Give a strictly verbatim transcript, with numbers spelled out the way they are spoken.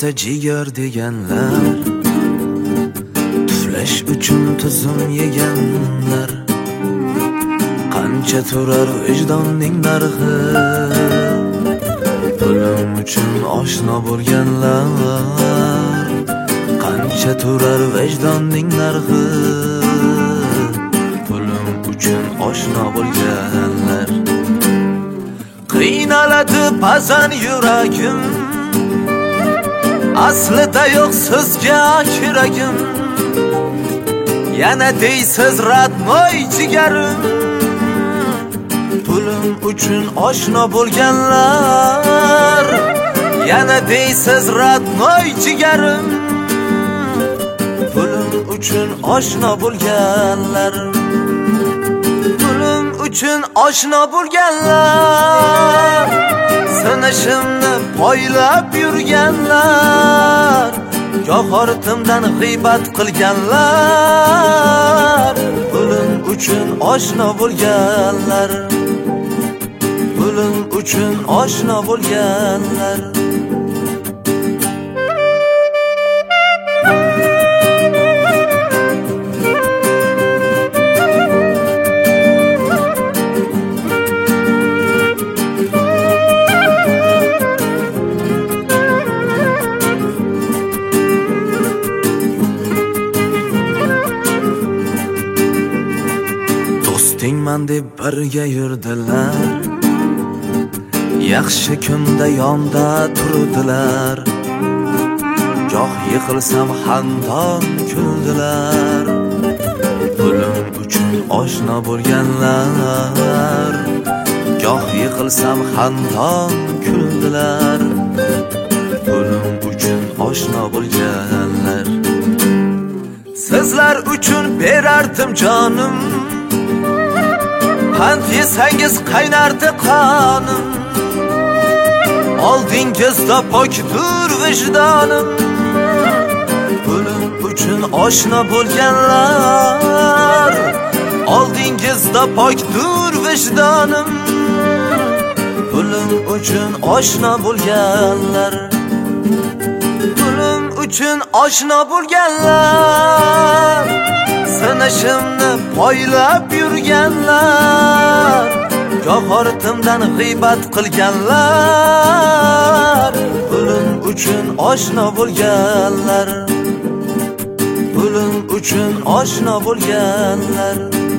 menga jigar deganlar, tuflash uchun tuzum yeganlar. Qancha turar vijdonning narxi, pulim uchun oshno bo'lganlar. Qancha turar vijdonning narxi, pulim uchun oshno bo'lganlar. Qiynaladi ba'zan yuragim, aslida yo'q sizga kiragim. Yana deysiz radmoy jigarim, pulim uchun oshno bo'lganlar. Yana deysiz radmoy jigarim, pulim uchun oshno bo'lganlar. Pulim uchun oshno bo'lganlar, sinishimni poylab yurganlar. Goh ortimdan g'iybat qilganlar, pulim uchun oshno bo'lganlar. Pulim uchun oshno bo'lganlar. Do'stingman deb birga yurdilar, yaxshi kunda yonda turdilar. Goh yiqilsam xandon kuldilar, pulim uchun oshno bo'lganlar. Goh yiqilsam xandon kuldilar, pulim uchun oshno bo'lganlar. Sizlar uchun berardim jonim, qand yesangiz qaynardi qonim. Oldingizda pokdur vijdonim, pulim uchun oshno bo'lganlar. Oldingizda pokdur vijdonim, pulim uchun oshno bo'lganlar. Pulim uchun oshno bo'lganlar, sinishimni poylab yurganlar. Goh ortimdan g'iybat qilganlar, pulim uchun oshno bo'lganlar. Pulim uchun oshno bo'lganlar.